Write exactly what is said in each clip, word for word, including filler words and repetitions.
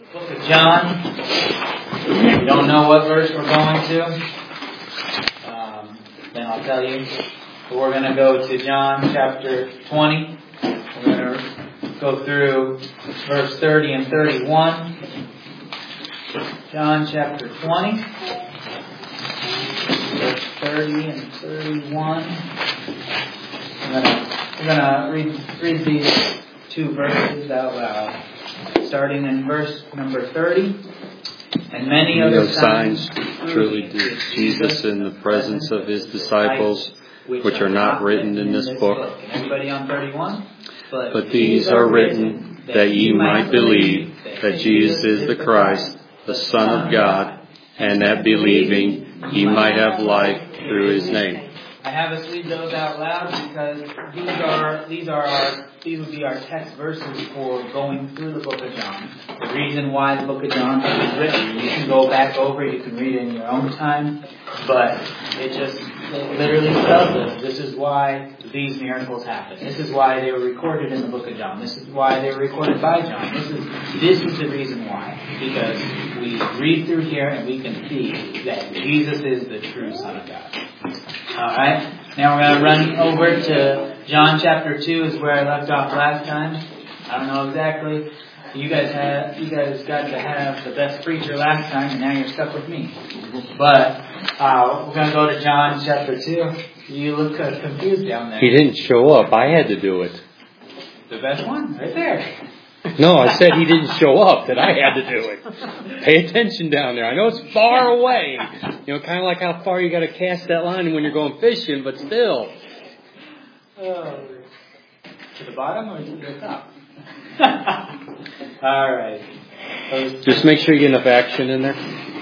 Book of John. If you don't know what verse we're going to, um, then I'll tell you. But we're going to go to John chapter twenty. We're going to go through verse thirty and thirty-one. John chapter twenty, verse thirty and thirty-one. We're going to, we're going to read, read these two verses out loud. Starting in verse number thirty. And many other signs truly did Jesus in the presence of his disciples, which are not written in this book. Everybody on thirty-one? But these are written that ye might believe that Jesus is the Christ, the Son of God, and that believing ye might have life through his name. I have us read those out loud because these are these are our these would be our text verses for going through the book of John. The reason why the book of John was written, you can go back over, you can read it in your own time, but it just it literally tells us this is why these miracles happen. This is why they were recorded in the book of John. This is why they were recorded by John. This is this is the reason why. Because we read through here and we can see that Jesus is the true Son of God. Alright, now we're going to run over to John chapter two is where I left off last time. I don't know exactly. You guys had, you guys got to have the best preacher last time and now you're stuck with me. But uh, we're going to go to John chapter two. You look uh, confused down there. He didn't show up. I had to do it. The best one? Right there. No, I said he didn't show up, that I had to do it. Pay attention down there. I know it's far away. You know, kind of like how far you got to cast that line when you're going fishing, but still. Oh, to the bottom or to the top? All right. Just make sure you get enough action in there.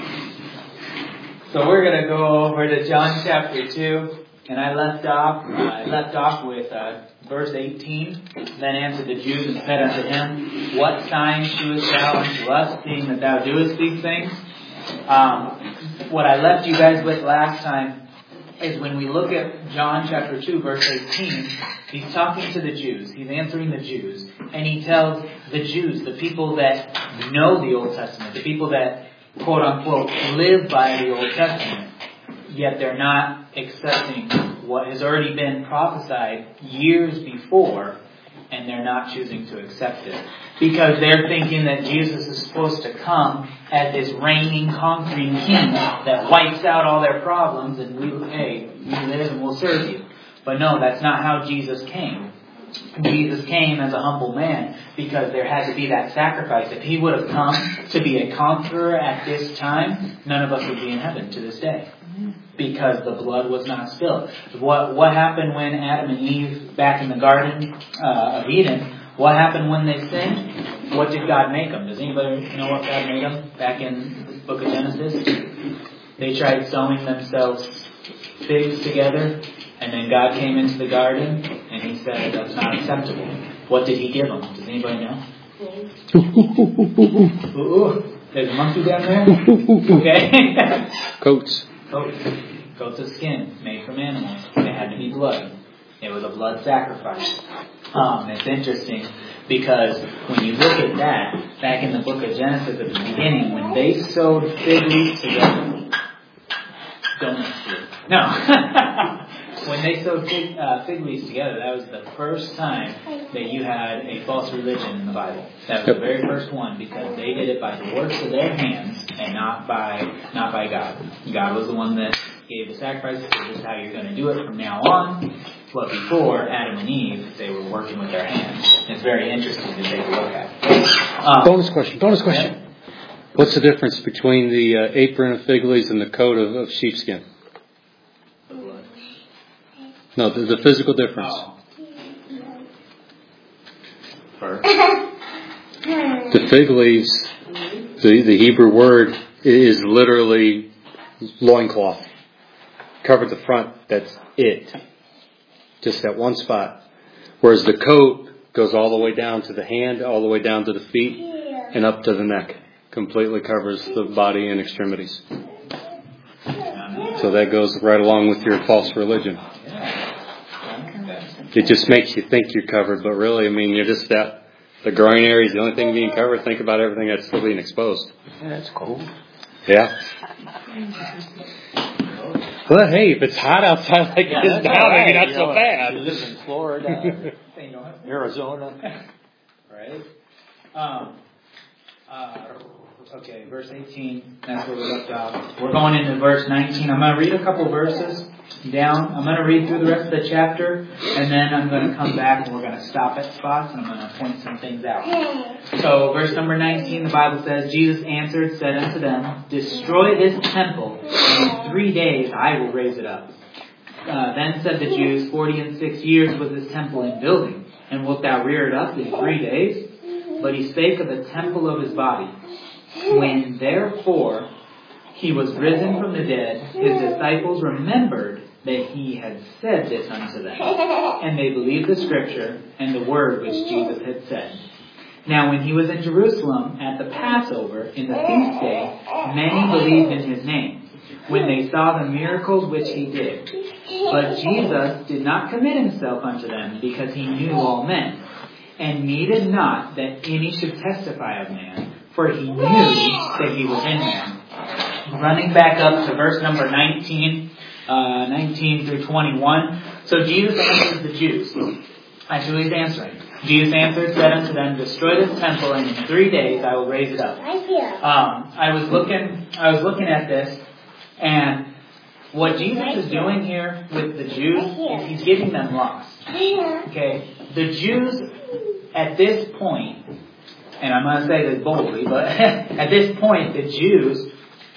So we're going to go over to John chapter two. And I left off, uh, I left off with uh, verse eighteen. Then answered the Jews and said unto him, What sign shewest thou unto us, seeing that thou doest these things? Um, what I left you guys with last time is when we look at John chapter two, verse eighteen, he's talking to the Jews. He's answering the Jews. And he tells the Jews, the people that know the Old Testament, the people that, quote unquote, live by the Old Testament, yet they're not accepting what has already been prophesied years before, and they're not choosing to accept it. Because they're thinking that Jesus is supposed to come as this reigning, conquering king that wipes out all their problems, and we, hey, you live and we'll serve you. But no, that's not how Jesus came. Jesus came as a humble man because there had to be that sacrifice. If he would have come to be a conqueror at this time, none of us would be in heaven to this day. Because the blood was not spilled. What what happened when Adam and Eve, back in the Garden uh, of Eden, what happened when they sinned? What did God make them? Does anybody know what God made them back in the book of Genesis? They tried sewing themselves figs together, and then God came into the garden, and he said, that's not acceptable. What did he give them? Does anybody know? Ooh, ooh. There's a monkey down there? Okay. Coats. Coats. Coats of skin made from animals. They had to be blood. It was a blood sacrifice. Um, it's interesting because when you look at that, back in the book of Genesis at the beginning, when they sewed fig leaves together, donuts do. No. When they sewed fig, uh, fig leaves together, that was the first time that you had a false religion in the Bible. That was the very first one because they did it by the works of their hands and not by not by God. God was the one that gave the sacrifices. This is how you're going to do it from now on. But before Adam and Eve, they were working with their hands. It's very interesting to take a look at. Um, bonus question. Bonus question. Yeah. What's the difference between the uh, apron of fig leaves and the coat of, of sheepskin? No, the, the physical difference. Oh. Fur. The fig leaves, the, the Hebrew word is literally loincloth. Covered the front, that's it. Just that one spot. Whereas the coat goes all the way down to the hand, all the way down to the feet, and up to the neck. Completely covers the body and extremities. So that goes right along with your false religion. It just makes you think you're covered, but really, I mean, you're just that The groin area is the only thing being covered. Think about everything that's still being exposed. Yeah, that's cold. Yeah. Well, hey, if it's hot outside like Yeah, it is that's now, all right. maybe not You so know, bad. You live in Florida, Arizona. Right? Um, uh, okay, verse eighteen, that's where we left off. We're going into verse nineteen. I'm going to read a couple verses down. I'm going to read through the rest of the chapter, and then I'm going to come back and we're going to stop at spots, and I'm going to point some things out. So, verse number nineteen, the Bible says, Jesus answered, said unto them, Destroy this temple, and in three days I will raise it up. Uh, then said the Jews, Forty and six years was this temple in building, and wilt thou rear it up in three days? But he spake of the temple of his body. When therefore he was risen from the dead, his disciples remembered that he had said this unto them. And they believed the scripture and the word which Jesus had said. Now when he was in Jerusalem at the Passover, in the feast day, many believed in his name, when they saw the miracles which he did. But Jesus did not commit himself unto them, because he knew all men, and needed not that any should testify of man, for he knew that he was in them. Running back up to verse number nineteen, uh, nineteen through twenty-one. So Jesus answers the Jews. That's who he's answering. Jesus answered, said unto them, Destroy this temple, and in three days I will raise it up. Um, I was looking, I was looking at this, and what Jesus is doing here with the Jews is he's giving them lost. Okay, the Jews at this point, and I'm going to say this boldly, but at this point, the Jews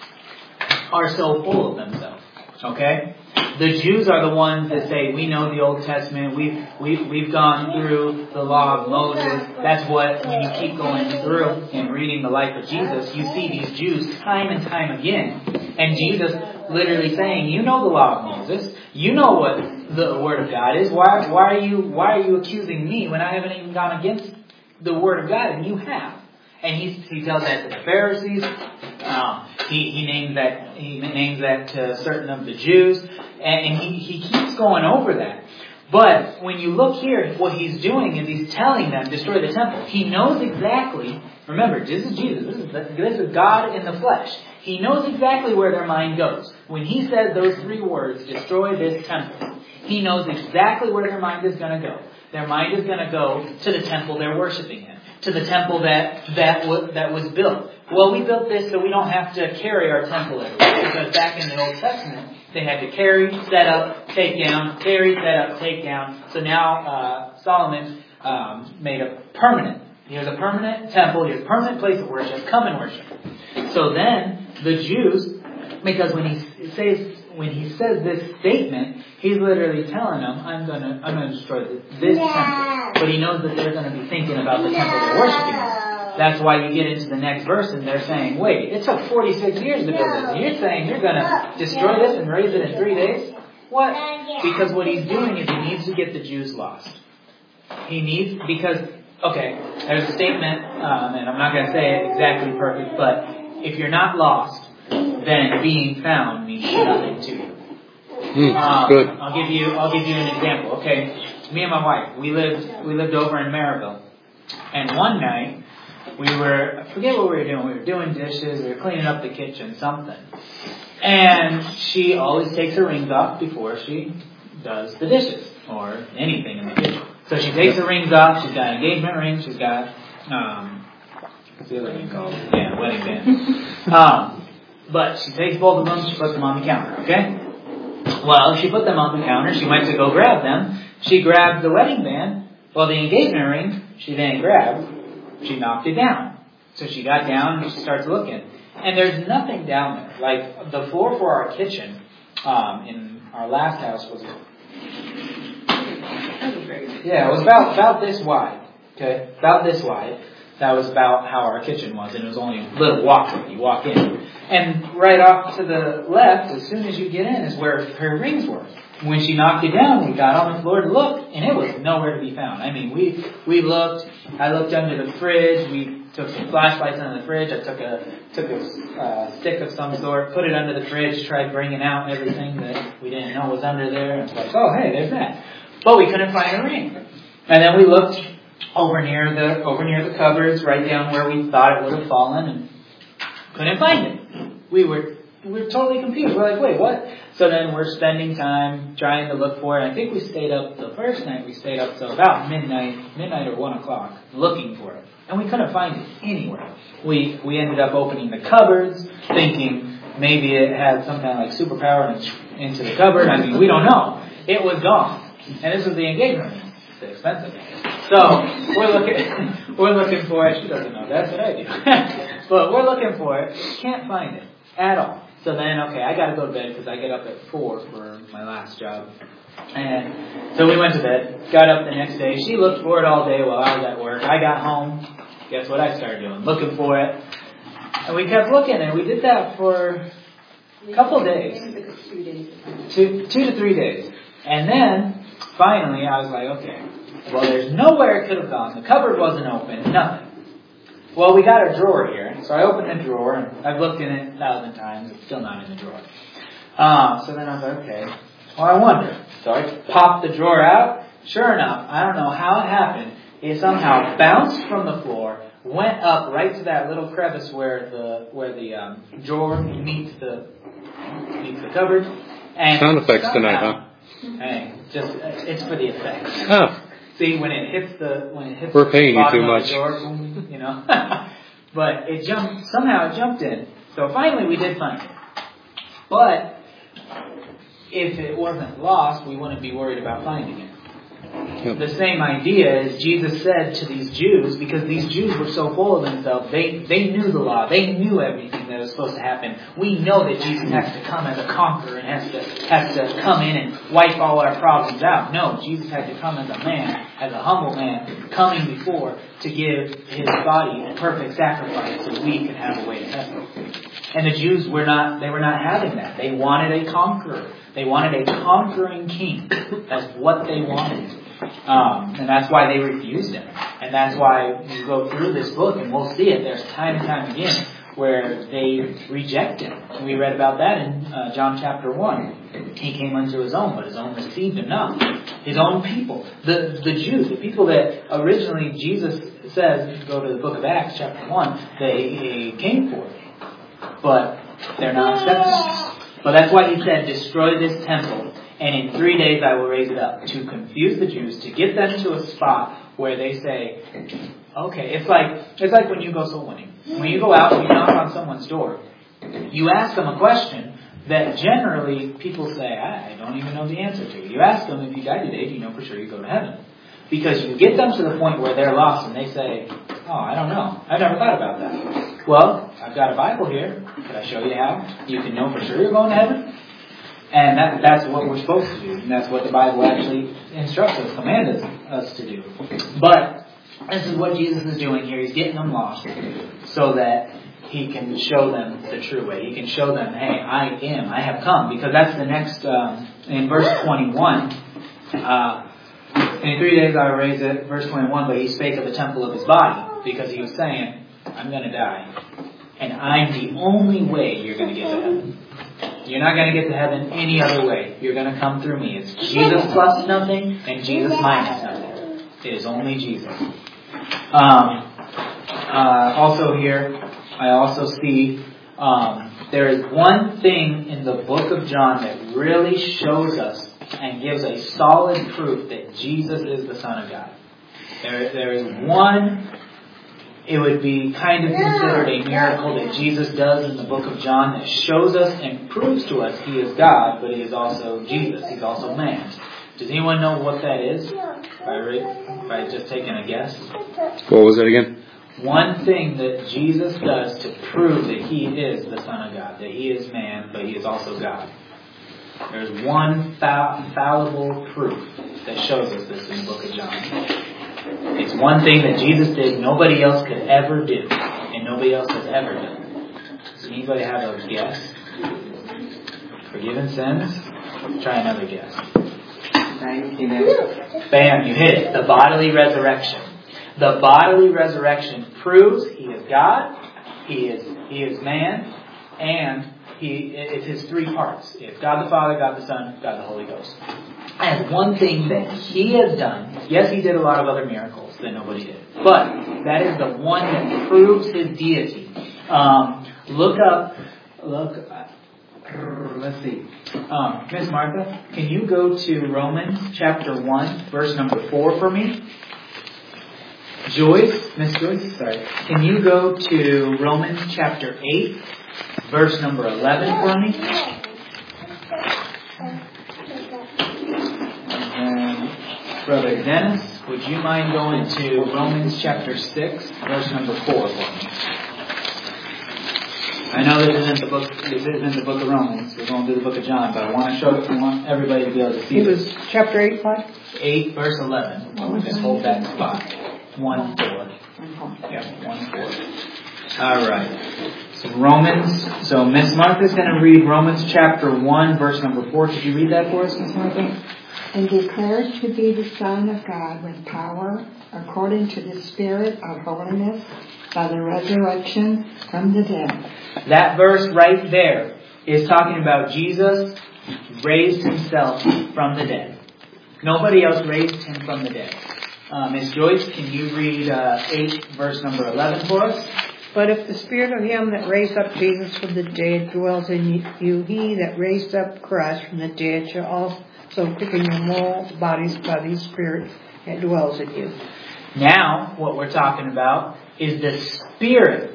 are so full of themselves. Okay? The Jews are the ones that say, we know the Old Testament, we've, we've, we've gone through the law of Moses. That's what, when you keep going through and reading the life of Jesus, you see these Jews time and time again. And Jesus literally saying, you know the law of Moses, you know what the Word of God is. Why, why are you, why are you accusing me when I haven't even gone against the Word of God? And you have. And he he tells that to the Pharisees. Um, he he names that he names that to certain of the Jews, and, and he he keeps going over that. But when you look here, what he's doing is he's telling them destroy the temple. He knows exactly. Remember, this is Jesus. This is this is God in the flesh. He knows exactly where their mind goes when he says those three words: destroy this temple. He knows exactly where their mind is going to go. Their mind is going to go to the temple they're worshiping in. To the temple that that was, that was built. Well, we built this so we don't have to carry our temple everywhere. Because back in the Old Testament, they had to carry, set up, take down, carry, set up, take down. So now uh, Solomon um, made a permanent. Here's a permanent temple. Here's a permanent place of worship. Come and worship. So then the Jews, because when he says when he says this statement, he's literally telling them, "I'm gonna I'm gonna destroy this, this temple." But he knows that they're going to be thinking about the temple they're worshiping in. That's why you get into the next verse and they're saying, wait, it took forty-six years to build this. And you're saying you're going to destroy this and raise it in three days? What? Because what he's doing is he needs to get the Jews lost. He needs, because, okay, there's a statement, um, and I'm not going to say it exactly perfect, but if you're not lost, then being found means nothing to you. Mm, um, good. I'll give you, I'll give you an example, okay? Me and my wife, we lived we lived over in Maryville. And one night, we were, I forget what we were doing. We were doing dishes, we were cleaning up the kitchen, something. And she always takes her rings off before she does the dishes, or anything in the kitchen. So she takes her rings off, she's got engagement rings, she's got, um, what's the other ring called? Yeah, wedding band. um, but she takes both of them, she puts them on the counter, okay? Well, she put them on the counter, she went to go grab them. She grabbed the wedding band. Well, the engagement ring, she then grabbed. She knocked it down. So she got down and she starts looking. And there's nothing down there. Like, the floor for our kitchen um, in our last house was... Yeah, it was about, about this wide. Okay? About this wide. That was about how our kitchen was. And it was only a little walkway. You walk in. And right off to the left, as soon as you get in, is where her rings were. When she knocked it down, we got on the floor to look, and it was nowhere to be found. I mean, we we looked. I looked under the fridge. We took some flashlights under the fridge. I took a took a uh, stick of some sort, put it under the fridge, tried bringing out everything that we didn't know was under there. And it's like, oh, hey, there's that. But we couldn't find a ring. And then we looked over near the over near the cupboards, right down where we thought it would have fallen, and couldn't find it. We were we were totally confused. We're like, wait, what? So then we're spending time trying to look for it. I think we stayed up the first night. We stayed up till about midnight, midnight or one o'clock, looking for it, and we couldn't find it anywhere. We we ended up opening the cupboards, thinking maybe it had some kind of like superpower into the cupboard. I mean, we don't know. It was gone, and this was the engagement ring. It's expensive. So we're looking, we're looking for it. She doesn't know. That's what I do. But we're looking for it. Can't find it at all. So then, okay, I got to go to bed because I get up at four for my last job. And so we went to bed. Got up the next day. She looked for it all day while I was at work. I got home. Guess what I started doing? Looking for it. And we kept looking, and we did that for a couple of days. Two, two to three days. And then, finally, I was like, okay, well, there's nowhere it could have gone. The cupboard wasn't open. Nothing. Well, we got a drawer here. So I opened the drawer, and I've looked in it a thousand times. It's still not in the drawer. Um, so then I was like, okay, well, I wonder. So I popped the drawer out. Sure enough, I don't know how it happened. It somehow bounced from the floor, went up right to that little crevice where the where the um, drawer meets the meets the cupboard. And sound effects somehow, tonight, huh? Hey, just it's for the effects. Oh. See, when it hits the when it hits We're paying the you too bottom of much. the door, boom, you know. But it jumped somehow. It jumped in. So finally, we did find it. But if it wasn't lost, we wouldn't be worried about finding it. Yep. The same idea as Jesus said to these Jews, because these Jews were so full of themselves, they, they knew the law, they knew everything that was supposed to happen. We know that Jesus has to come as a conqueror and has to has to come in and wipe all our problems out. No, Jesus had to come as a man, as a humble man, coming before to give his body a perfect sacrifice so we can have a way to heaven. And the Jews were not, they were not having that. They wanted a conqueror. They wanted a conquering king. That's what they wanted. Um, and that's why they refused him. And that's why you go through this book and we'll see it. There's time and time again where they reject him. And we read about that in uh, John chapter one. He came unto his own, but his own received him not. His own people. The, the Jews, the people that originally Jesus says, go to the book of Acts chapter one, they came for. But they're not accepting. But that's why he said, destroy this temple, and in three days I will raise it up. To confuse the Jews, to get them to a spot where they say, okay, it's like it's like when you go soul winning. When you go out and you knock on someone's door, you ask them a question that generally people say, I don't even know the answer to. You ask them, if you die today, do you know for sure you go to heaven? Because you get them to the point where they're lost and they say, oh, I don't know. I've never thought about that. Well, I've got a Bible here. Could I show you how you can know for sure you're going to heaven? And that, that's what we're supposed to do. And that's what the Bible actually instructs us, commands us to do. But this is what Jesus is doing here. He's getting them lost so that he can show them the true way. He can show them, hey, I am. I have come. Because that's the next, um, in verse twenty-one, uh, in three days I will raise it, verse twenty-one, but he spake of the temple of his body. Because he was saying, I'm going to die. And I'm the only way you're going to get to heaven. You're not going to get to heaven any other way. You're going to come through me. It's Jesus plus nothing and Jesus minus nothing. It is only Jesus. Um, uh, also here, I also see um, there is one thing in the book of John that really shows us and gives a solid proof that Jesus is the Son of God. There, there is one... It would be kind of considered a miracle that Jesus does in the book of John that shows us and proves to us he is God, but he is also Jesus. He's also man. Does anyone know what that is? By, by just taking a guess? What was it again? One thing that Jesus does to prove that he is the Son of God, that he is man, but he is also God. There's one fa- fallible proof that shows us this in the book of John. It's one thing that Jesus did nobody else could ever do, and nobody else has ever done. Does anybody have a guess? Forgiven sins? Try another guess. Bam, you hit it. The bodily resurrection. The bodily resurrection proves he is God, he is he is man, and he, it's his three parts. It's God the Father, God the Son, God the Holy Ghost. And one thing that he has done, yes, he did a lot of other miracles that nobody did, but that is the one that proves his deity. Um, look up, look, uh, let's see. Um, Miss Martha, can you go to Romans chapter one, verse number four for me? Joyce, Miss Joyce, sorry. Can you go to Romans chapter eight, verse number eleven for me? And Brother Dennis, would you mind going to Romans chapter six, verse number four for me? I know this isn't the book. This isn't the book of Romans. We're going through the book of John, but I want to show it. I want everybody to be able to see It was this. chapter eight, what? Eight, verse eleven. Just hold that spot. One four. Yeah, one four. All right. So Romans. So Miss Martha's going to read Romans chapter one, verse number four. Could you read that for us, Miss Martha? And declared to be the Son of God with power, according to the Spirit of holiness, by the resurrection from the dead. That verse right there is talking about Jesus raised himself from the dead. Nobody else raised him from the dead. Uh, Miss Joyce, can you read uh, eight, verse number eleven for us? But if the Spirit of him that raised up Jesus from the dead dwells in you, he that raised up Christ from the dead shall also quicken your mortal bodies by the Spirit that dwells in you. Now, what we're talking about is the Spirit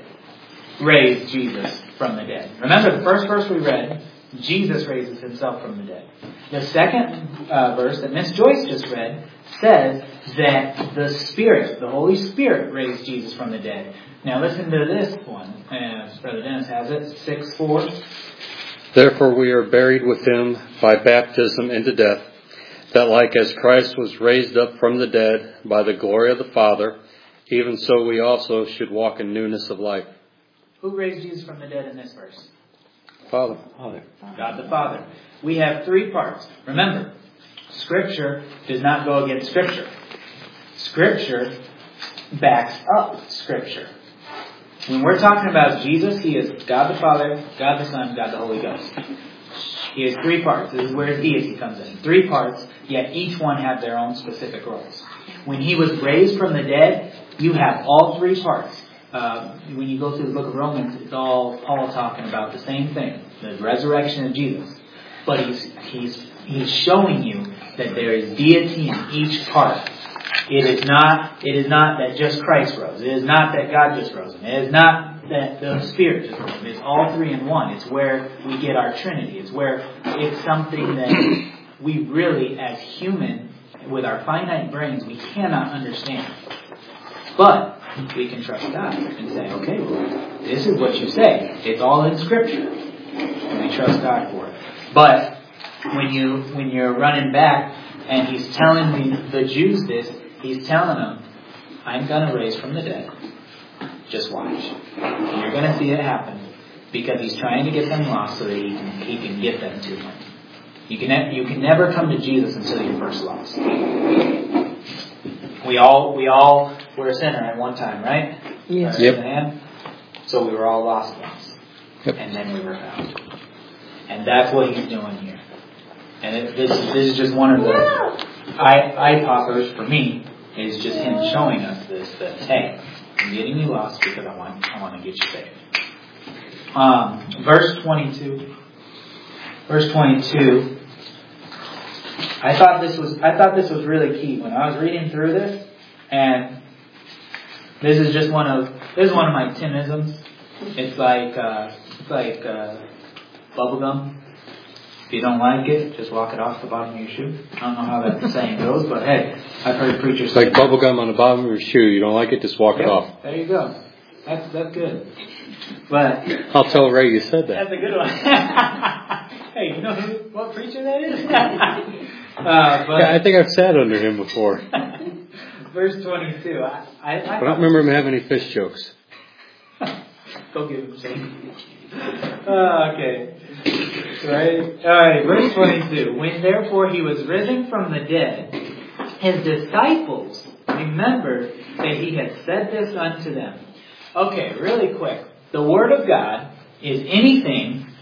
raised Jesus from the dead. Remember the first verse we read, Jesus raises himself from the dead. The second uh, verse that Miss Joyce just read says that the Spirit, the Holy Spirit, raised Jesus from the dead. Now listen to this one, as Brother Dennis has it, six four. Therefore we are buried with him by baptism into death, that like as Christ was raised up from the dead by the glory of the Father, even so we also should walk in newness of life. Who raised Jesus from the dead in this verse? Father. Father. God the Father. We have three parts. Remember, Scripture does not go against Scripture. Scripture backs up Scripture. When we're talking about Jesus, he is God the Father, God the Son, God the Holy Ghost. He has three parts. This is where his deity comes in. Three parts, yet each one have their own specific roles. When he was raised from the dead, you have all three parts. Uh, when you go through the book of Romans, it's all Paul talking about the same thing, the resurrection of Jesus. But he's he's he's showing you that there is deity in each part. It is not it is not that just Christ rose. It is not that God just rose him. It is not that the Spirit just rose him. It's all three in one. It's where we get our Trinity. It's where it's something that we really, as human, with our finite brains, we cannot understand. But we can trust God and say, okay, Lord, this is what you say. It's all in Scripture. And we trust God for it. But when you when you're running back and he's telling the, the Jews this, he's telling them, I'm going to raise from the dead. Just watch. And you're going to see it happen because he's trying to get them lost so that he can he can get them to him. You can ne- you can never come to Jesus until you're first lost. We all we all were a sinner at one time, right? Yes. Yep. Man. So we were all lost once. Yep. And then we were found. And that's what he's doing here. And it, this, this is just one of the eye, eye poppers for me, is just him showing us this, that, hey, I'm getting you lost because I want I want to get you saved. Um, verse twenty-two. Verse twenty-two. I thought this was I thought this was really key when I was reading through this, and this is just one of this is one of my Timisms. It's like uh, it's like uh, bubblegum. If you don't like it, just walk it off the bottom of your shoe. I don't know how that saying goes, but hey, I've heard preachers It's like say bubble gum on the bottom of your shoe. You don't like it, just walk it off. there you go. That's that's good. But I'll tell Ray you said that. that's a good one. Hey, you know who, what preacher that is? uh, but Yeah, I think I've sat under him before. verse twenty-two. I, I, I I don't remember him having any fish jokes. Go give him some. Uh, okay. Right? Alright, verse twenty-two. When therefore he was risen from the dead, his disciples remembered that he had said this unto them. Okay, really quick. The Word of God is anything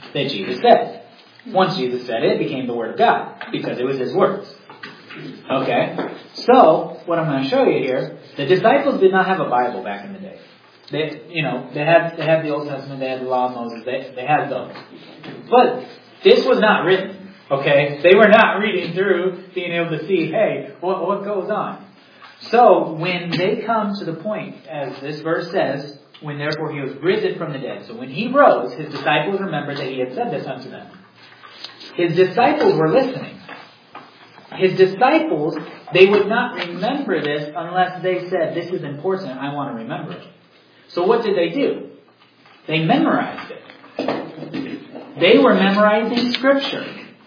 that Jesus said. Once Jesus said it, it became the Word of God, because it was His words. Okay? So, what I'm going to show you here, the disciples did not have a Bible back in the day. They, you know, they had they had the Old Testament, they had the Law of Moses, they, they had those. But this was not written, okay? They were not reading through, being able to see, hey, what, what goes on? So, when they come to the point, as this verse says, when therefore He was risen from the dead. So when He rose, His disciples remembered that He had said this unto them. His disciples were listening. His disciples, they would not remember this unless they said, this is important, I want to remember it. So what did they do? They memorized it. They were memorizing Scripture.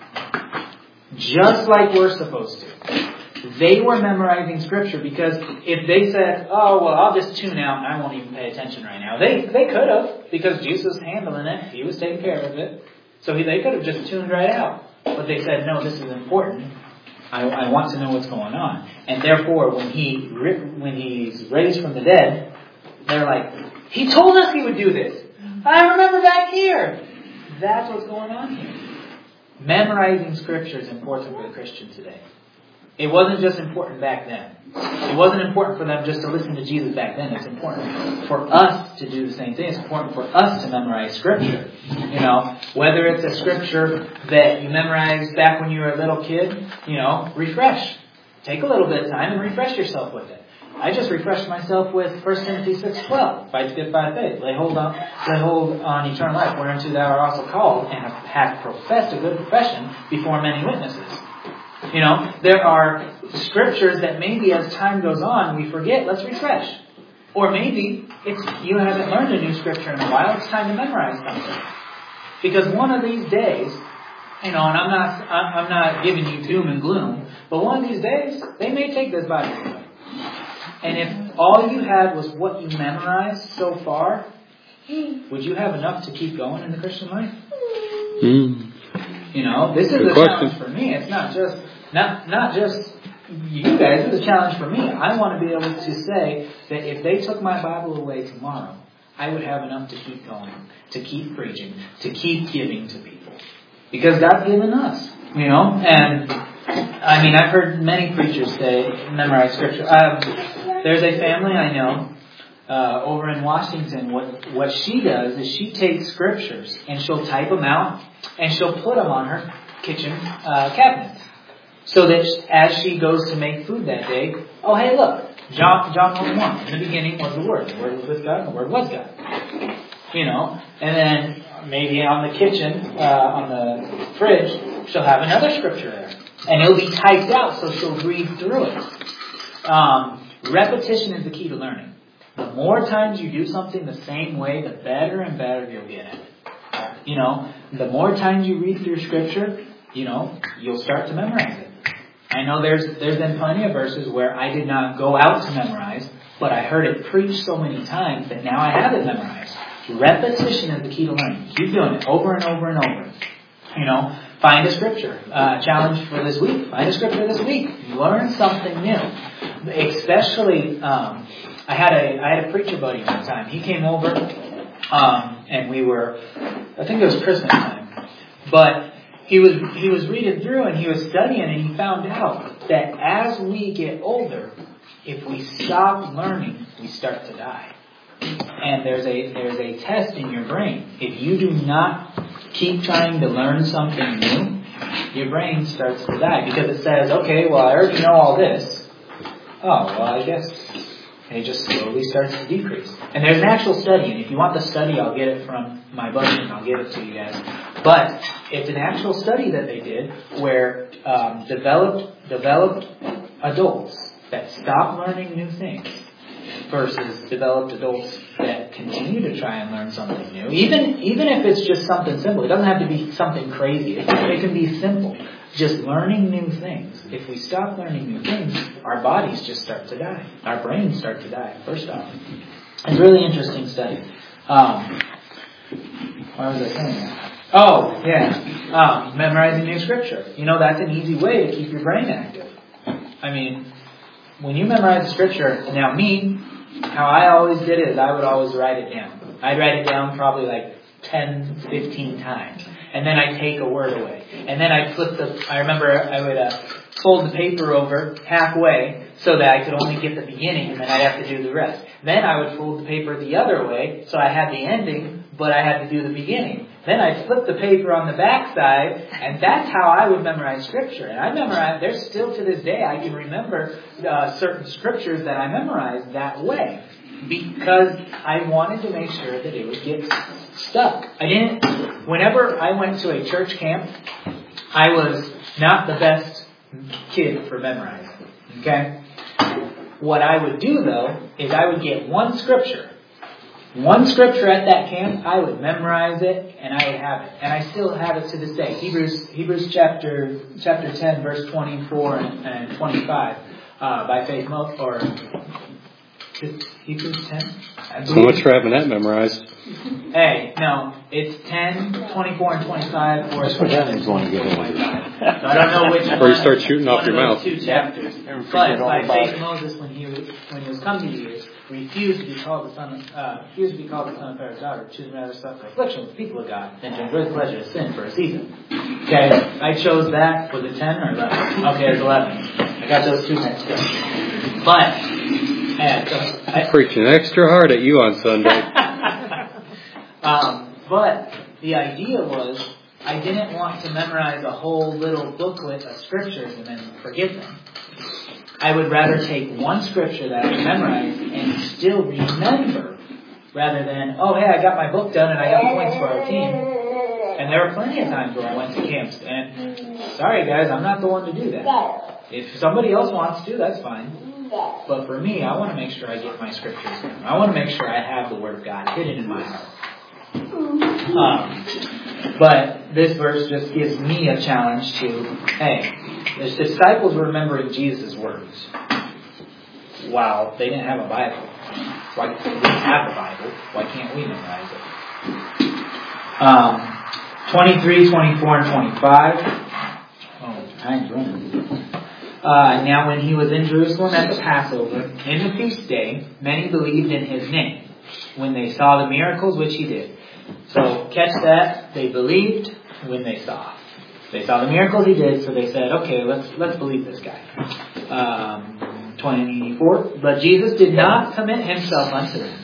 Just like we're supposed to. They were memorizing Scripture because if they said, oh, well, I'll just tune out and I won't even pay attention right now. They they could have, because Jesus was handling it. He was taking care of it. So he, they could have just tuned right out. But they said, no, this is important. I, I want to know what's going on. And therefore, when he when he's raised from the dead, they're like, He told us He would do this. I remember back here. That's what's going on here. Memorizing Scripture is important for the Christian today. It wasn't just important back then. It wasn't important for them just to listen to Jesus back then. It's important for us to do the same thing. It's important for us to memorize Scripture. You know, whether it's a Scripture that you memorized back when you were a little kid, you know, refresh. Take a little bit of time and refresh yourself with it. I just refreshed myself with First Timothy six twelve. Fight to get by faith. Lay hold on, lay hold on eternal life, whereunto thou art also called, and have professed a good profession before many witnesses. You know, there are Scriptures that maybe as time goes on we forget. Let's refresh. Or maybe it's you haven't learned a new Scripture in a while. It's time to memorize something. Because one of these days, you know, and I'm not I'm not giving you doom and gloom, but one of these days they may take this Bible away. And if all you had was what you memorized so far, would you have enough to keep going in the Christian life? Mm. You know, this is Good a question. challenge for me. It's not just not not just you guys. It's a challenge for me. I want to be able to say that if they took my Bible away tomorrow, I would have enough to keep going, to keep preaching, to keep giving to people. Because God's given us, you know. And I mean, I've heard many preachers say, memorize Scripture. Um, there's a family I know uh, over in Washington. What what she does is she takes Scriptures and she'll type them out and she'll put them on her kitchen uh, cabinets. So that as she goes to make food that day, oh, hey, look, John John one one. In the beginning was the Word. The Word was with God, and the Word was God. You know, and then maybe on the kitchen, uh, on the fridge, she'll have another Scripture there. And it'll be typed out, so she'll read through it. Um, repetition is the key to learning. The more times you do something the same way, the better and better you'll get at it. You know, the more times you read through Scripture, you know, you'll start to memorize it. I know there's there's been plenty of verses where I did not go out to memorize, but I heard it preached so many times that now I have it memorized. Repetition is the key to learning. Keep doing it over and over and over. You know, find a Scripture. Uh, challenge for this week. Find a Scripture this week. Learn something new. Especially, um, I had a I had a preacher buddy one time. He came over, um, and we were, I think it was Christmas time, but he was he was reading through and he was studying, and he found out that as we get older, if we stop learning, we start to die. And there's a there's a test in your brain. If you do not keep trying to learn something new, your brain starts to die because it says, okay, well, I already know all this. Oh, well, I guess it just slowly starts to decrease. And there's an actual study, and if you want the study, I'll get it from my buddy and I'll give it to you guys. But it's an actual study that they did where um, developed developed adults that stop learning new things versus developed adults that continue to try and learn something new. Even even if it's just something simple. It doesn't have to be something crazy. It, it can be simple. Just learning new things. If we stop learning new things, our bodies just start to die. Our brains start to die, first off. It's a really interesting study. Um, why was I saying that? Oh, yeah. Um, memorizing new Scripture. You know, that's an easy way to keep your brain active. I mean, when you memorize the Scripture, now me, how I always did it is I would always write it down. I'd write it down probably like ten, fifteen times. And then I'd take a word away. And then I'd flip the, I remember I would uh, fold the paper over halfway so that I could only get the beginning and then I'd have to do the rest. Then I would fold the paper the other way so I had the ending, but I had to do the beginning. Then I'd flip the paper on the back side, and that's how I would memorize Scripture. And I memorize, there's still to this day, I can remember uh, certain Scriptures that I memorized that way. Because I wanted to make sure that it would get stuck. I didn't, whenever I went to a church camp, I was not the best kid for memorizing. Okay? What I would do though, is I would get one scripture. One scripture at that camp, I would memorize it, and I would have it. And I still have it to this day. Hebrews Hebrews chapter chapter ten, verse twenty-four and, and twenty-five, uh, by Faith Mo, or Hebrews ten? So much for having that memorized. Hey, no, it's ten, twenty-four, and twenty-five, or That's what Heaven's want to get away. So I don't know which one. Or you start shooting off one your of mouth. those two chapters. But by faith Moses, when he was, when he was come to years, refused to be called the son of, uh, refused to be called the son of Pharaoh's daughter, choosing rather suffer affliction with the people of God than to enjoy the pleasure of sin for a season. Okay, I chose that. Was it ten or eleven? Okay, it's eleven. I got those two next to it. But, yeah, so I, Preaching extra hard at you on Sunday. um, but the idea was I didn't want to memorize a whole little booklet of scriptures and then forget them. I would rather take one scripture that I memorized and still remember, rather than, oh, hey, I got my book done and I got points for our team. And there were plenty of times where I went to camps, and sorry guys, I'm not the one to do that. If somebody else wants to, that's fine. But for me, I want to make sure I get my scriptures in. I want to make sure I have the Word of God hidden in my heart. Um, but this verse just gives me a challenge to, hey, the disciples were remembering Jesus' words. Wow, they didn't have a Bible. Why we didn't have the Bible? Why can't we memorize it? Um, twenty-three, twenty-four, and twenty-five. Oh, time's running. Uh, now when he was in Jerusalem at the Passover, in the feast day, many believed in his name, when they saw the miracles which he did. So, catch that, they believed when they saw. They saw the miracles he did, so they said, okay, let's let's believe this guy. Um, twenty-four, but Jesus did not commit himself unto them,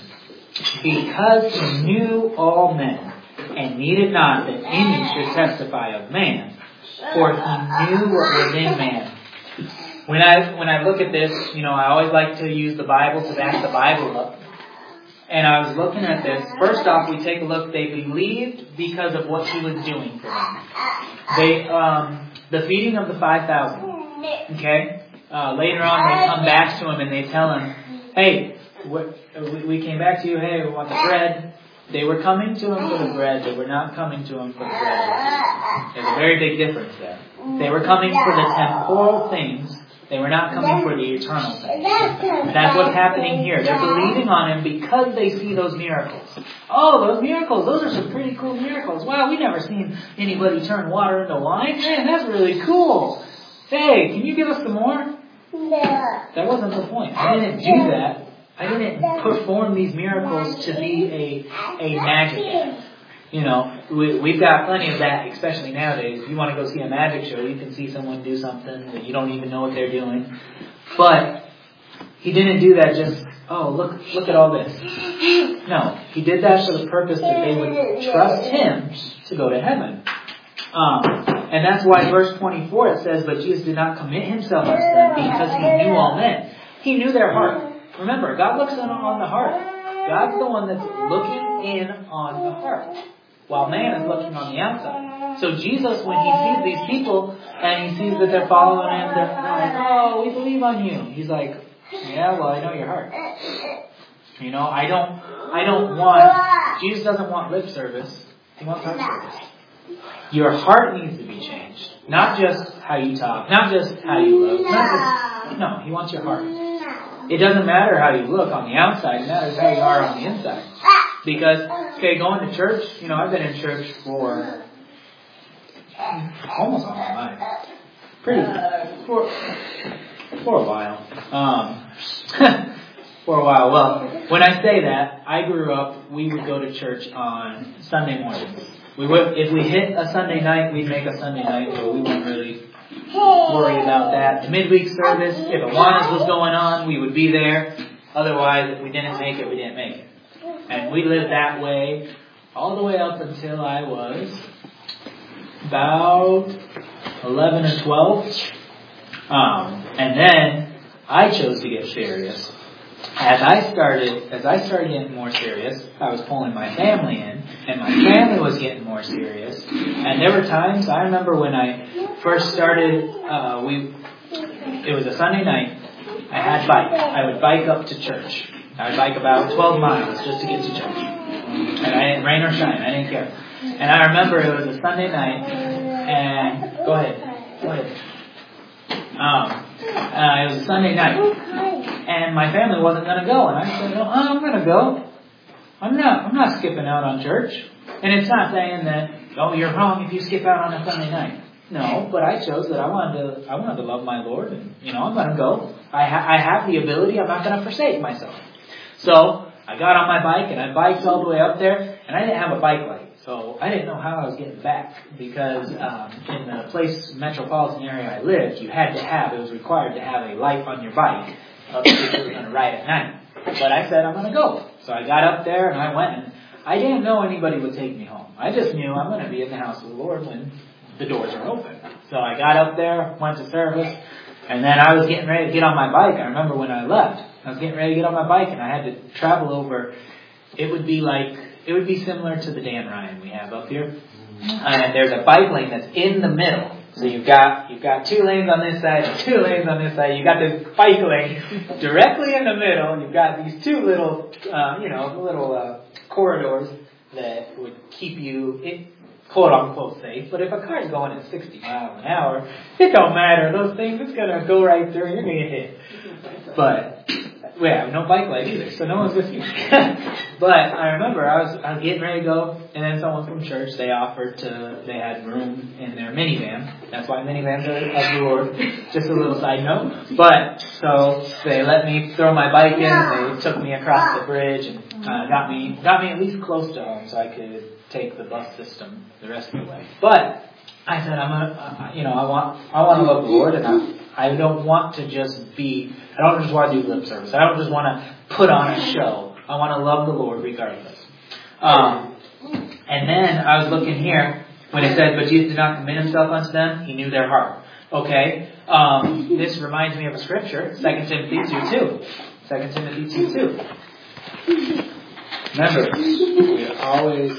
because he knew all men, and needed not that any should testify of man, for he knew what was in man. When I when I look at this, you know, I always like to use the Bible to back the Bible up. And I was looking at this. First off, we take a look. They believed because of what he was doing for them. They, um, the feeding of the five thousand. Okay. Uh, later on, they come back to him and they tell him, "Hey, we, we came back to you. Hey, we want the bread." They were coming to him for the bread. They were not coming to him for the bread. There's a very big difference there. They were coming for the temporal things. They were not coming for the eternal things. That's what's happening here. They're believing on him because they see those miracles. Oh, those miracles. Those are some pretty cool miracles. Wow, we've never seen anybody turn water into wine. Man, that's really cool. Hey, can you give us some more? That wasn't the point. I didn't do that. I didn't perform these miracles to be a a magic. You know, we, we've got plenty of that, especially nowadays. If you want to go see a magic show, you can see someone do something that you don't even know what they're doing. But he didn't do that just, oh, look look at all this. No, he did that for the purpose that they would trust him to go to heaven. Um, and that's why verse twenty-four it says, but Jesus did not commit himself unto them because he knew all men. He knew their heart. Remember, God looks in on the heart. God's the one that's looking in on the heart, while man is looking on the outside. So Jesus, when he sees these people and he sees that they're following him, they're like, oh, we believe on you. He's like, yeah, well, I know your heart. You know, I don't, I don't want, Jesus doesn't want lip service. He wants heart service. Your heart needs to be changed. Not just how you talk. Not just how you look. Not just, no, he wants your heart. It doesn't matter how you look on the outside. It matters how you are on the inside. Because, okay, going to church, you know, I've been in church for almost all my life. Pretty, for, for a while. Um, for a while. Well, when I say that, I grew up, we would go to church on Sunday mornings. We would, if we hit a Sunday night, we'd make a Sunday night, but we weren't really worried about that. The midweek service, if Awanas was going on, we would be there. Otherwise, if we didn't make it, we didn't make it. And we lived that way all the way up until I was about eleven or twelve. Um, and then I chose to get serious. As I started, as I started getting more serious, I was pulling my family in, and my family was getting more serious. And there were times, I remember when I first started, uh, we, it was a Sunday night, I had bike. I would bike up to church. I would bike about twelve miles just to get to church. And I didn't, rain or shine, I didn't care. And I remember it was a Sunday night, and, go ahead, go ahead. Um, uh, it was a Sunday night, and my family wasn't going to go, and I said, "No, I'm going to go. I'm not. I'm not skipping out on church." And it's not saying that, "Oh, you're wrong if you skip out on a Sunday night." No, but I chose that I wanted to. I wanted to love my Lord, and you know, I'm going to go. I, ha- I have the ability. I'm not going to forsake myself. So I got on my bike, and I biked all the way up there, and I didn't have a bike light. So I didn't know how I was getting back because um, in the place, metropolitan area I lived, you had to have, it was required to have a light on your bike uh, if you were going to ride at night. But I said, I'm going to go. So I got up there and I went, and I didn't know anybody would take me home. I just knew I'm going to be in the house of the Lord when the doors are open. So I got up there, went to service, and then I was getting ready to get on my bike. I remember when I left, I was getting ready to get on my bike, and I had to travel over. It would be like, it would be similar to the Dan Ryan we have up here. And there's a bike lane that's in the middle. So you've got you've got two lanes on this side and two lanes on this side. You've got this bike lane directly in the middle. You've got these two little, uh, you know, little uh, corridors that would keep you, in, quote unquote, safe. But if a car's going at sixty miles an hour, it don't matter. Those things, it's going to go right through and you're going to get hit. But we have no bike light either, so no one's with you. But I remember I was I was getting ready to go, and then someone from church, they offered to, they had room in their minivan. That's why minivans are of the Lord. Just a little side note. But, so they let me throw my bike in, they took me across the bridge, and uh, got me got me at least close to home so I could take the bus system the rest of the way. But I said, I'm gonna, uh, you know, I want I want to love the Lord, and I I don't want to just be, I don't just want to do lip service. I don't just want to put on a show. I want to love the Lord regardless. Um, and then I was looking here when it said, but Jesus did not commit himself unto them. He knew their heart. Okay. Um, this reminds me of a scripture, Second Timothy two two. Second Timothy two two. Remember, we always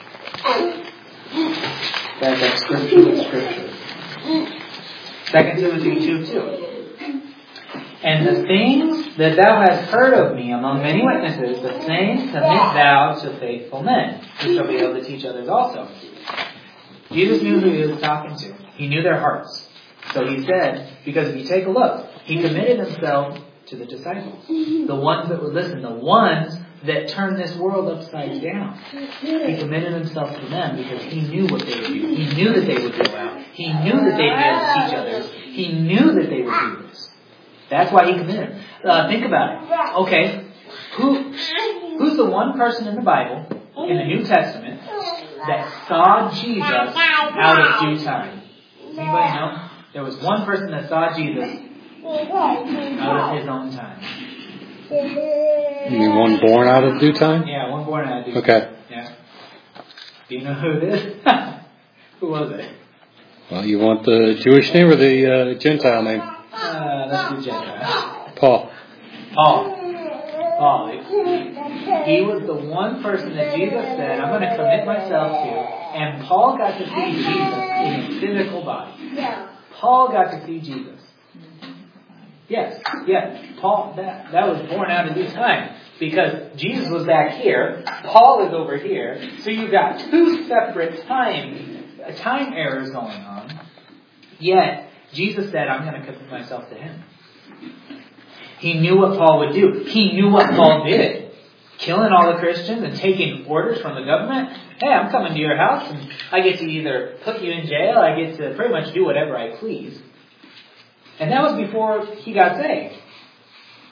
back up scripture with scripture. Second Timothy two two. And the things that thou hast heard of me among many witnesses, the same commit thou to faithful men, who shall be able to teach others also. Jesus knew who he was talking to. He knew their hearts. So he said, because if you take a look, he committed himself to the disciples. The ones that would listen, the ones that turned this world upside down. He committed himself to them because he knew what they would do. He knew that they would go out. He knew that they'd be able to teach others. He knew that they would do this. That's why he committed. Uh, think about it. Okay, who who's the one person in the Bible, in the New Testament, that saw Jesus out of due time? Does anybody know? There was one person that saw Jesus out of his own time. You mean one born out of due time? Yeah, one born out of due time. Okay. Yeah. Do you know who it is? Who was it? Well, you want the Jewish name or the uh, Gentile name? Uh, let's do Gentile. Paul. Paul. Paul. He was the one person that Jesus said, I'm going to commit myself to. And Paul got to see Jesus in his physical body. Paul got to see Jesus. Yes, yes. Paul, that, that was born out of due time. Because Jesus was back here, Paul is over here, so you've got two separate time, time errors going on. Yet, Jesus said, I'm going to commit myself to him. He knew what Paul would do. He knew what Paul did. Killing all the Christians and taking orders from the government. Hey, I'm coming to your house and I get to either put you in jail, I get to pretty much do whatever I please. And that was before he got saved.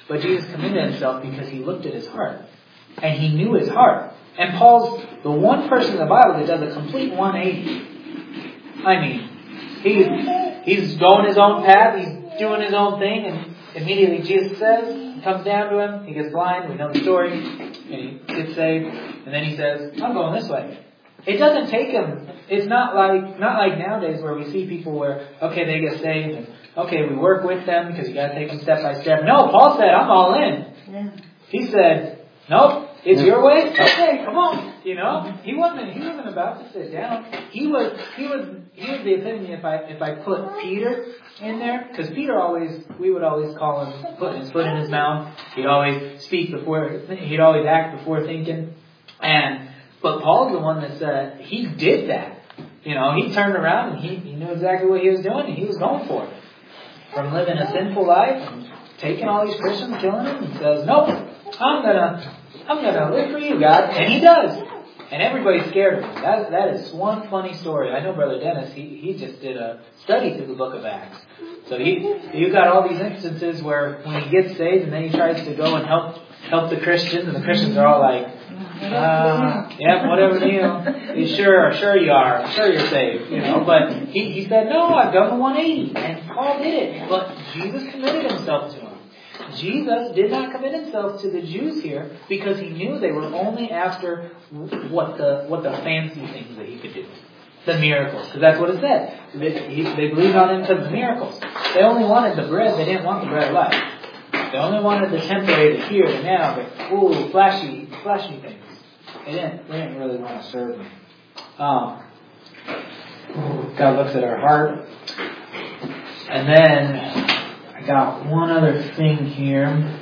But Jesus committed himself because he looked at his heart. And he knew his heart. And Paul's the one person in the Bible that does a complete one eighty. I mean, he's, he's going his own path, he's doing his own thing, and immediately Jesus says, he comes down to him, he gets blind, we know the story, and he gets saved, and then he says, I'm going this way. It doesn't take him, it's not like, not like nowadays where we see people where, okay, they get saved, and okay, we work with them because you got to take them step by step. No, Paul said, I'm all in. Yeah. He said, nope, it's your way. Okay, come on. You know, he wasn't. He wasn't about to sit down. He was. He was. He was the epitome. If I if I put Peter in there, because Peter always, we would always call him putting his foot in his mouth. He'd always speak before. He'd always act before thinking. And but Paul's the one that said he did that. You know, he turned around and he, he knew exactly what he was doing, and he was going for it. From living a sinful life and taking all these Christians, killing them, and says, nope, I'm gonna, I'm gonna live for you, God, and he does. And everybody's scared of him. That that is one funny story. I know Brother Dennis. He he just did a study through the Book of Acts. So he you got all these instances where when he gets saved and then he tries to go and help help the Christians, and the Christians are all like, uh, yeah, whatever, you know, you sure, sure you are, sure you're saved, you know. But he, he said, no, I've done the one eighty, and Paul did it. But Jesus committed himself to him. Jesus did not commit himself to the Jews here because he knew they were only after what the what the fancy things that he could do. The miracles, because that's what it said. They, he, they believed on him because of the miracles. They only wanted the bread, they didn't want the bread of life. They only wanted the temporary, the here, the now, the ooh, flashy, flashy things. They didn't, they didn't really want to serve me. Um, God looks at our heart. And then I got one other thing here.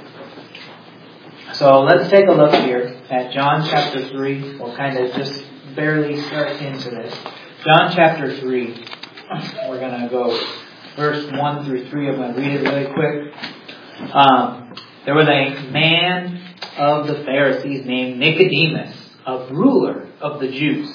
So let's take a look here at John chapter three. We'll kind of just barely start into this. John chapter three. We're going to go verse one through three. I'm going to read it really quick. Um, there was a man of the Pharisees named Nicodemus, a ruler of the Jews.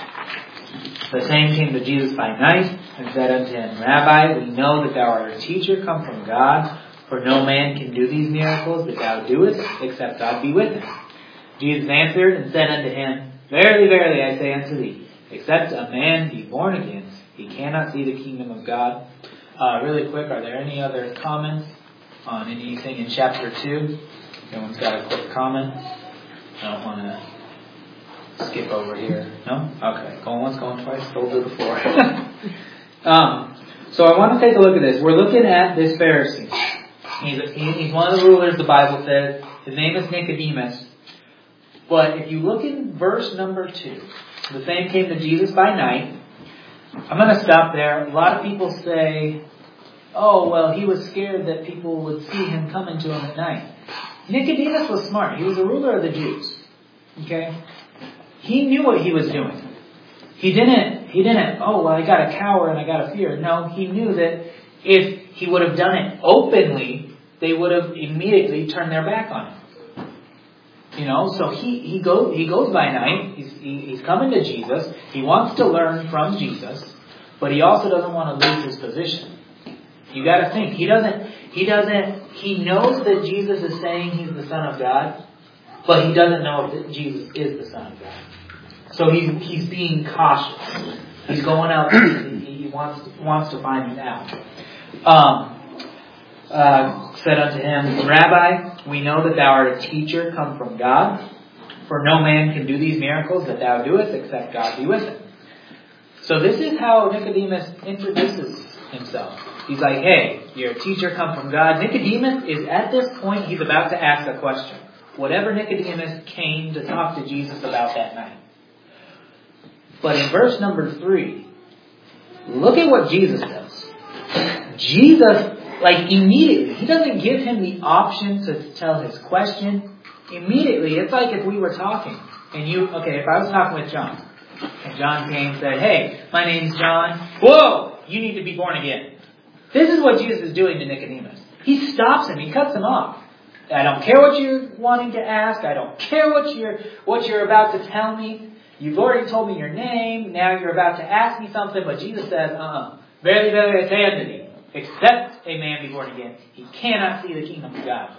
The same came to Jesus by night and said unto him, Rabbi, we know that thou art a teacher come from God, for no man can do these miracles that thou doest, except God be with him. Jesus answered and said unto him, Verily, verily, I say unto thee, except a man be born again, he cannot see the kingdom of God. Uh, really quick, are there any other comments on anything in chapter two? Everyone's got a quick comment? I don't want to skip over here. No? Okay. Going once, going twice. Hold to the floor. um, so I want to take a look at this. We're looking at this Pharisee. He's, a, he, he's one of the rulers, the Bible says. His name is Nicodemus. But if you look in verse number two, the same came to Jesus by night. I'm going to stop there. A lot of people say, oh, well, he was scared that people would see him coming to him at night. Nicodemus was smart. He was a ruler of the Jews. Okay? He knew what he was doing. He didn't, he didn't, oh, well, I got to cower and I got to fear. No, he knew that if he would have done it openly, they would have immediately turned their back on him. You know, so he, he, go, he goes by night. He's, he, he's coming to Jesus. He wants to learn from Jesus, but he also doesn't want to lose his position. You got to think. He doesn't, he doesn't, he knows that Jesus is saying he's the Son of God, but he doesn't know if Jesus is the Son of God. So he's, he's being cautious. He's going out, he, he wants, wants to find out. Um, uh, said unto him, Rabbi, we know that thou art a teacher come from God, for no man can do these miracles that thou doest except God be with him. So this is how Nicodemus introduces himself. He's like, hey, you're a teacher come from God. Nicodemus is at this point, he's about to ask a question. Whatever Nicodemus came to talk to Jesus about that night. But in verse number three, look at what Jesus does. Jesus, like immediately, he doesn't give him the option to tell his question. Immediately, it's like if we were talking. And you, okay, if I was talking with John, and John came and said, hey, my name's John. Whoa, you need to be born again. This is what Jesus is doing to Nicodemus. He stops him. He cuts him off. I don't care what you're wanting to ask. I don't care what you're what you're about to tell me. You've already told me your name. Now you're about to ask me something. But Jesus says, uh-uh. Verily, verily, I say unto thee, except a man be born again, he cannot see the kingdom of God.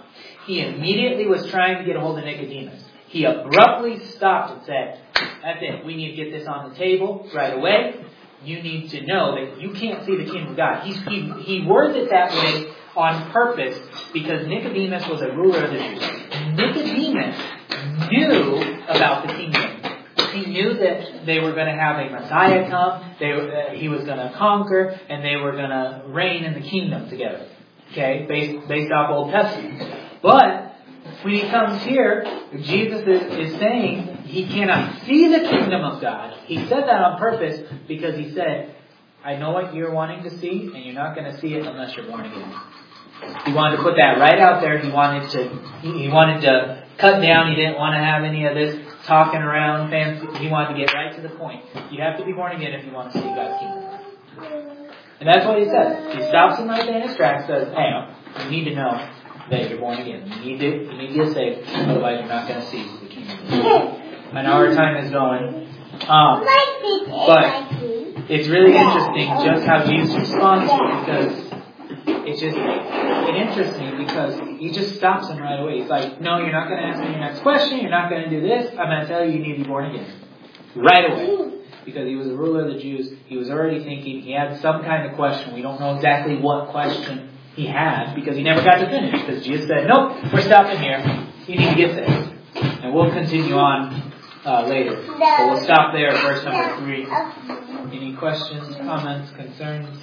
he immediately was trying to get a hold of Nicodemus. He abruptly stopped and said, that's it. We need to get this on the table right away. You need to know that you can't see the kingdom of God. He's, he, he worded it that way on purpose because Nicodemus was a ruler of the Jews. Nicodemus knew about the kingdom. He knew that they were going to have a Messiah come, they, uh, he was going to conquer, and they were going to reign in the kingdom together. Okay, based, based off Old Testament. But when he comes here, Jesus is, is saying he cannot see the kingdom of God. He said that on purpose because he said, I know what you're wanting to see, and you're not going to see it unless you're born again. He wanted to put that right out there. He wanted to he, he wanted to cut down. He didn't want to have any of this talking around fancy. He wanted to get right to the point. You have to be born again if you want to see God's kingdom. And that's what he says. He stops him right there in his tracks and says, hey, you need to know that you're born again. You need to, you need to get saved. Otherwise you're not going to see the kingdom. I know our time is going. Um, but it's really interesting just how Jesus responds to it because it's just it interests me because he just stops him right away. He's like, no, you're not going to ask me your next question. You're not going to do this. I'm going to tell you you need to be born again. Right away. Because he was a ruler of the Jews. He was already thinking. He had some kind of question. We don't know exactly what question he had because he never got to finish. Because Jesus said, nope, we're stopping here. You need to get saved. And we'll continue on uh, later. But we'll stop there at verse number three. Any questions, comments, concerns?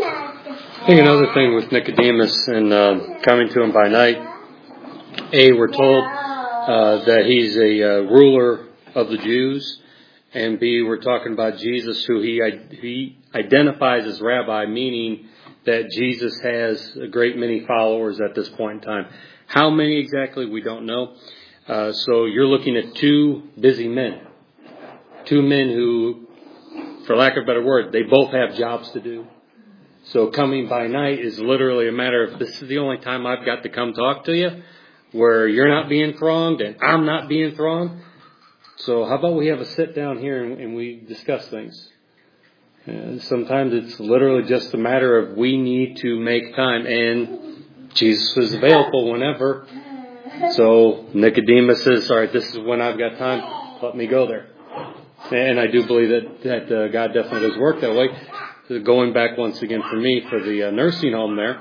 I think another thing with Nicodemus and uh, coming to him by night, A, we're told uh, that he's a uh, ruler of the Jews, and B, we're talking about Jesus, who he, he identifies as rabbi, meaning that Jesus has a great many followers at this point in time. How many exactly, we don't know. Uh, so you're looking at two busy men, two men who, for lack of a better word, they both have jobs to do. So coming by night is literally a matter of, this is the only time I've got to come talk to you, where you're not being thronged and I'm not being thronged. So how about we have a sit down here and, and we discuss things? And sometimes it's literally just a matter of we need to make time, and Jesus is available whenever. So Nicodemus says, all right, this is when I've got time. Let me go there. And I do believe that, that uh, God definitely does work that way. So going back once again for me, for the uh, nursing home there,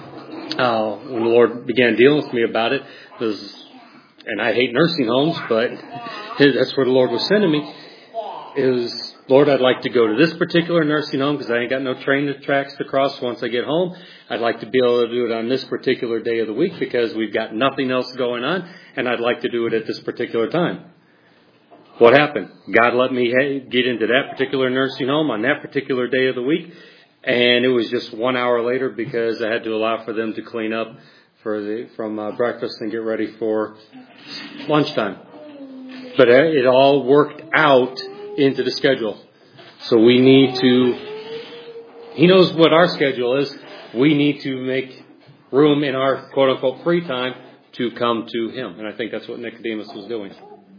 uh, when the Lord began dealing with me about it, was, and I hate nursing homes, but that's where the Lord was sending me, it was, Lord, I'd like to go to this particular nursing home because I ain't got no train tracks to cross once I get home. I'd like to be able to do it on this particular day of the week because we've got nothing else going on, and I'd like to do it at this particular time. What happened? God let me get into that particular nursing home on that particular day of the week, and it was just one hour later because I had to allow for them to clean up for the from uh, breakfast and get ready for lunchtime. But it all worked out into the schedule. So we need to, he knows what our schedule is. We need to make room in our quote unquote free time to come to him. And I think that's what Nicodemus was doing.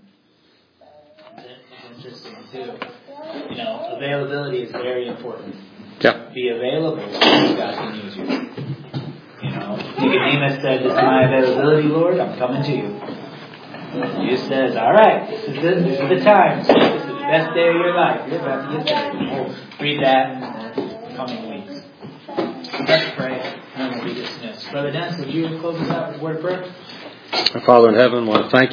It's interesting too. You know, availability is very important. Yeah. Be available when God can use you. You know, Nicodemus said, this is my availability, Lord, I'm coming to you. Jesus says, all right, this is the, this is the time. This is the best day of your life. You're about to get there. We'll read that in the coming weeks. Let's pray, and then we'll be dismissed. Brother Dennis, would you close us out with a word of prayer? Our Father in heaven, I want to thank you.